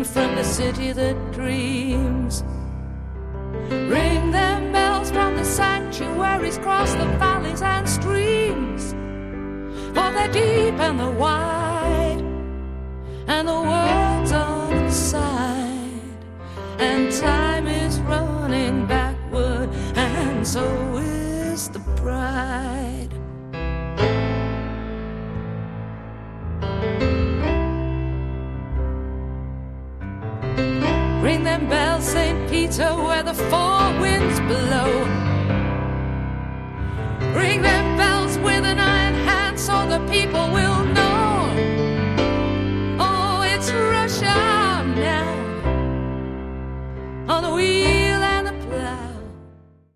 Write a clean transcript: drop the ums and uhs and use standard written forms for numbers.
from the city that dreams. Ring them bells from the sanctuaries, cross the valleys and streams, for they're deep and they're wide, and the world's on its side, and time is running backward, and so is the bride. Ring them bells, St. Peter, where the four winds blow,